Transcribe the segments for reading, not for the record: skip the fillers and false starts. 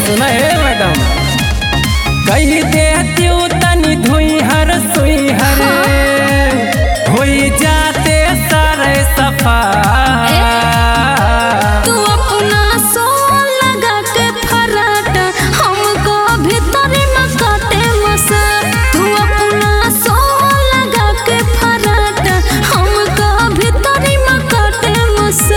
सुना है मैडम, कही देती तनी धुई हर सुई हरे हो जाते सारे सफा। तू अपना सोल लगा के फराटा हमको भीतरी में काटे मसा। तू अपना सोल लगा के फराटा हमको भीतरी में काटे मसा।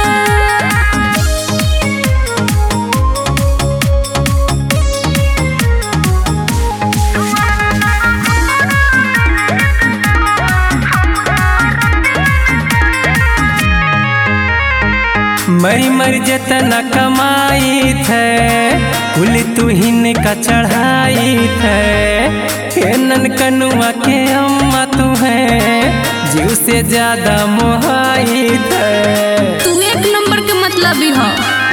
मरी मरी जतना कमाई थे कुल तू हिन का चढ़ाई थे। नन कनुआ के अम्मा तू है जीव से ज्यादा मोहाई थे। तू एक नंबर के मतलब ही हो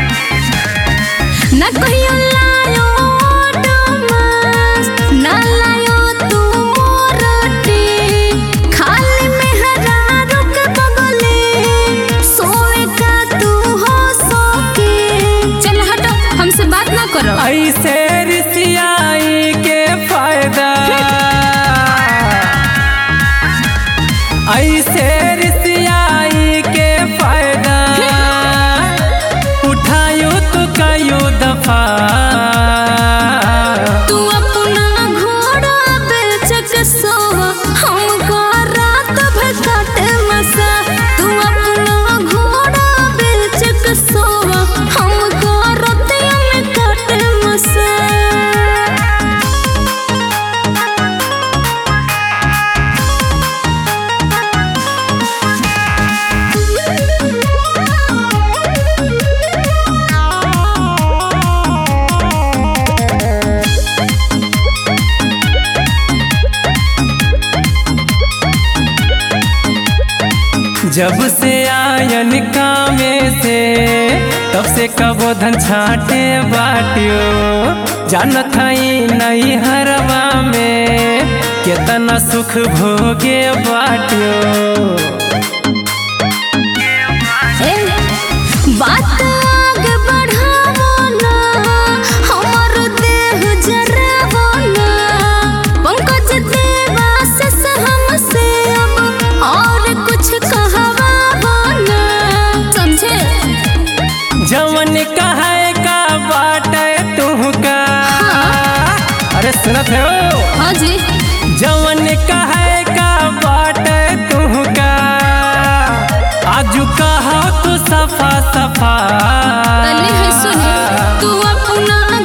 ना कहियो लायो डोमास ना लायो तू रोटी खाली में हजारों के बगले सोए का तू हो सोके। चल हटो हमसे बात ना करो। ऐसे रिसियाई के फायदा ऐसे रिसियाई के फायदा उठायो तो कयो दफा। तू अपना घोड़ा बेच के सोवा हमको रात भर काटे मसा। तू अपना घोड़ा बेच के सोवा हमको रोटियां में काटे मसा। जब से आयन कामे से तब से कबो धन छाटे बाटियो। जानत हई नहीं हरवा में कितना सुख भोगे बाटियो। बात आगे बढ़ावो ना हमर देह जरावो ना। पंकज देवा से हमसे अब और कुछ कहवावो ना। समझे जवन कहे का बाटे तुहका। अरे सुनत हो हाँ जी जवन कहे का बाटे तुहका आजू कहा तू सफा सफा। तनी है सुनी तू अपना